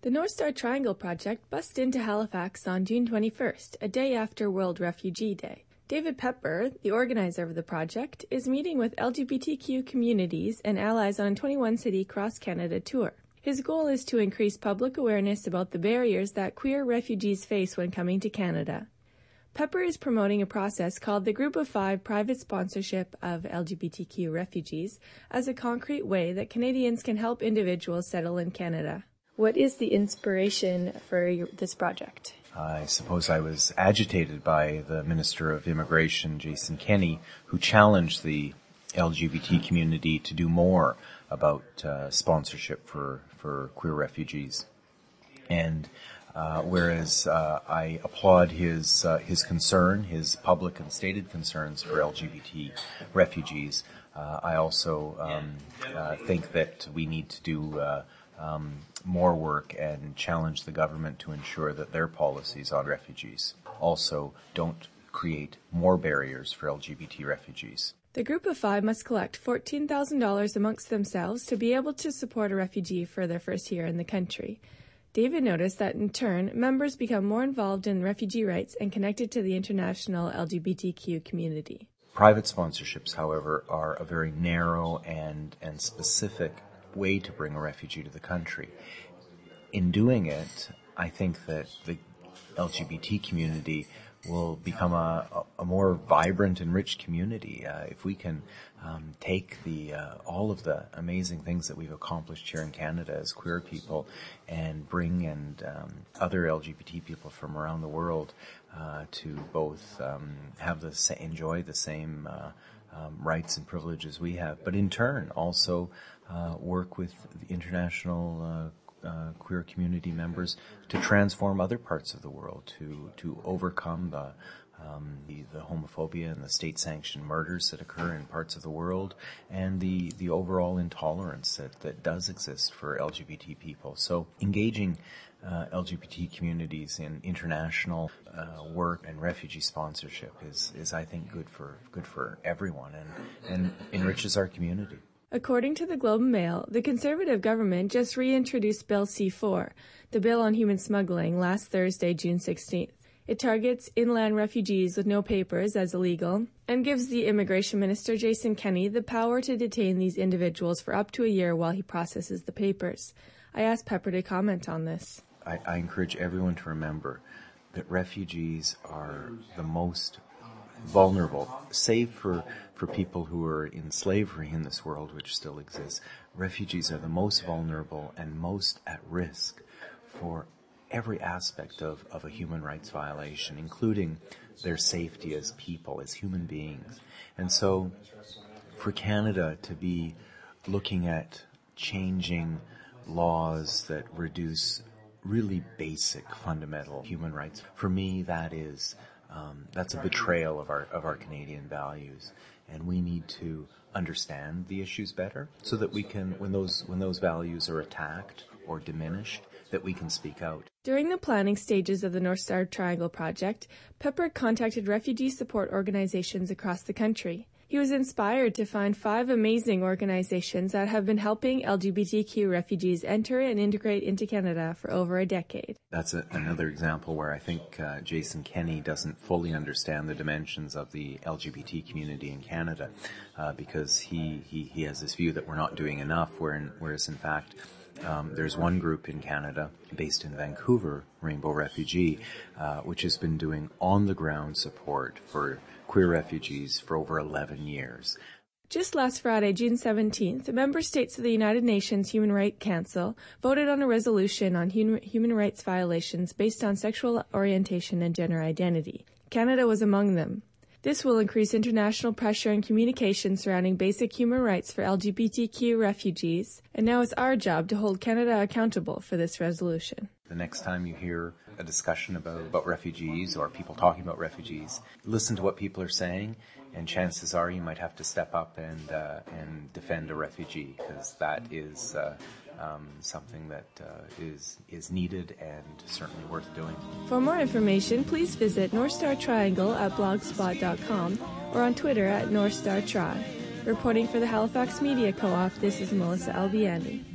The North Star Triangle Project bussed into Halifax on June 21st, a day after World Refugee Day. David Pepper, the organizer of the project, is meeting with LGBTQ communities and allies on a 21-city cross-Canada tour. His goal is to increase public awareness about the barriers that queer refugees face when coming to Canada. Pepper is promoting a process called the Group of Five private sponsorship of LGBTQ refugees as a concrete way that Canadians can help individuals settle in Canada. What is the inspiration for this project? I suppose I was agitated by the Minister of Immigration, Jason Kenney, who challenged the LGBT community to do more about sponsorship for queer refugees. And whereas I applaud his concern, his public and stated concerns for LGBT refugees, I also think that we need to do more work and challenge the government to ensure that their policies on refugees also don't create more barriers for LGBT refugees. The Group of Five must collect $14,000 amongst themselves to be able to support a refugee for their first year in the country. David noticed that in turn, members become more involved in refugee rights and connected to the international LGBTQ community. Private sponsorships, however, are a very narrow and specific way to bring a refugee to the country. In doing it, I think that the LGBT community will become a more vibrant and rich community if we can take all of the amazing things that we've accomplished here in Canada as queer people and bring other LGBT people from around the world to both enjoy the same rights and privileges we have, but in turn also work with the international queer community members to transform other parts of the world, to overcome the homophobia and the state-sanctioned murders that occur in parts of the world, and the overall intolerance that does exist for LGBT people. So engaging LGBT communities in international work and refugee sponsorship is I think good for everyone and enriches our community. According to the Globe and Mail, the Conservative government just reintroduced Bill C-4, the bill on human smuggling, last Thursday, June 16th. It targets inland refugees with no papers as illegal and gives the Immigration Minister, Jason Kenney, the power to detain these individuals for up to a year while he processes the papers. I asked Pepper to comment on this. I encourage everyone to remember that refugees are the most vulnerable, save for people who are in slavery in this world, which still exists. Refugees are the most vulnerable and most at risk for every aspect of a human rights violation, including their safety as people, as human beings. And so for Canada to be looking at changing laws that reduce really basic, fundamental human rights, for me that's a betrayal of our Canadian values, and we need to understand the issues better so that we can, when those values are attacked or diminished, that we can speak out. During the planning stages of the North Star Triangle Project, Pepper contacted refugee support organizations across the country. He was inspired to find 5 amazing organizations that have been helping LGBTQ refugees enter and integrate into Canada for over a decade. That's another example where I think Jason Kenney doesn't fully understand the dimensions of the LGBT community in Canada because he has this view that we're not doing enough, whereas in fact there's one group in Canada based in Vancouver, Rainbow Refugee, which has been doing on-the-ground support for queer refugees for over 11 years. Just last Friday, June 17th, member states of the United Nations Human Rights Council voted on a resolution on human rights violations based on sexual orientation and gender identity. Canada was among them. This will increase international pressure and communication surrounding basic human rights for LGBTQ refugees, and now it's our job to hold Canada accountable for this resolution. The next time you hear a discussion about refugees or people talking about refugees, listen to what people are saying, and chances are you might have to step up and defend a refugee, because that is something that is needed and certainly worth doing. For more information, please visit North Star Triangle at blogspot.com or on Twitter at North Star Tri. Reporting for the Halifax Media Co-op, this is Melissa Albiani.